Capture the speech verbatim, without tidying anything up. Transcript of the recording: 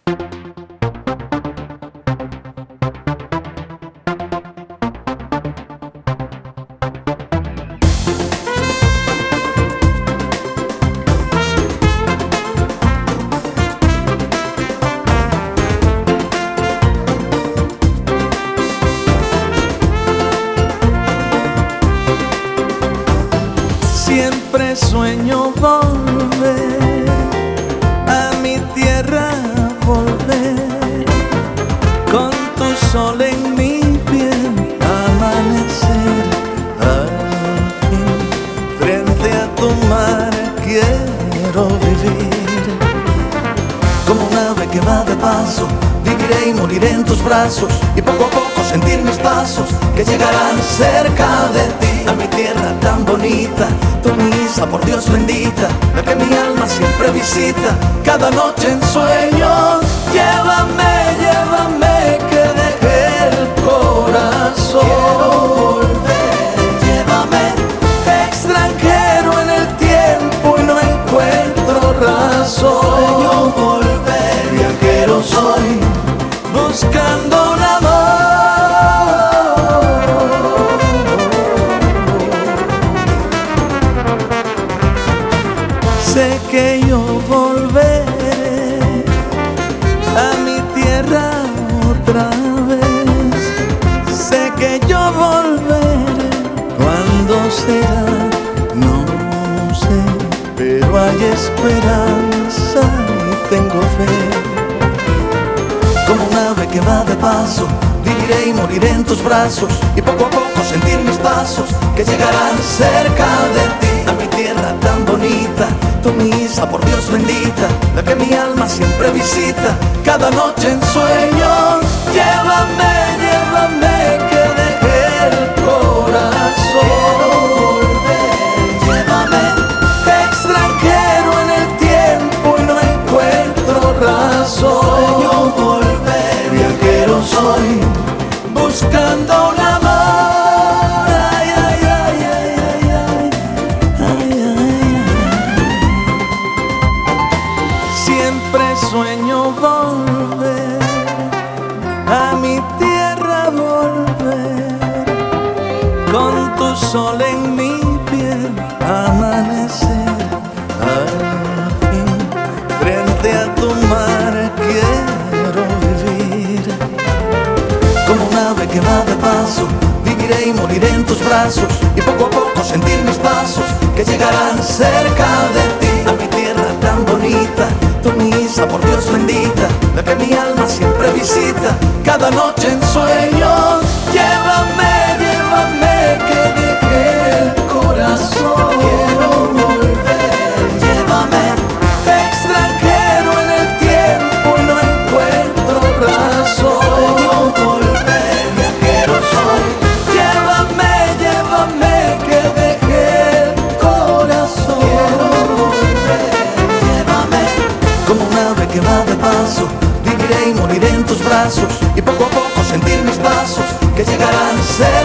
Siempre sueño volver a mi tierra, volver con tu sol en mi piel, amanecer al fin frente a tu mar. Quiero vivir como un ave que va de paso, viviré y moriré en tus brazos, y poco a poco sentir mis pasos que llegarán cerca de ti. A mi tierra tan bonita, tu misa por Dios bendita, la que mi alma siempre visita cada noche en sueños. Llévame, llévame, que dejé el corazón. Quiero volver, llévame, extranjero en el tiempo y no encuentro razón. Sueño volver, viajero soy, buscando un amor. Sé que yo volveré a mi tierra otra vez. Sé que yo volveré. ¿Cuándo será? No sé, pero hay esperanza y tengo fe. Como un ave que va de paso, viviré y moriré en tus brazos, y poco a poco sentir mis pasos que llegarán cerca de ti. A mi tierra tan bonita, tu misa por Dios bendita, la que mi alma siempre visita cada noche en sueños. Llévame, llévame, que dejé el corazón. Quiero volver, llévame, extranjero en el tiempo y no encuentro razón. Sueño volver, viajero soy, buscando un amor. Ay, ay, ay, ay, ay, ay, ay, ay, ay. Siempre sueño volver a mi tierra, volver con tu sol en mi piel, amanecer al fin frente a tu mar. Quiero vivir como un ave que va de paso, viviré y moriré en tus brazos, y poco a poco sentir mis pasos que llegarán cerca de ti. A mi tierra tan bonita, tu misa por Dios bendita, la que mi alma siempre visita cada noche en sueños. Llévame, llévame, que dejé el corazón. Quiero volver, llévame, extranjero en el tiempo y no encuentro razón. Sueño volver, viajero soy, llévame, llévame, que dejé el corazón. Quiero volver, llévame, como un ave que va de paso, viviré y moriré en tus brazos, y poco a poco sentir mis pasos que llegarán cerca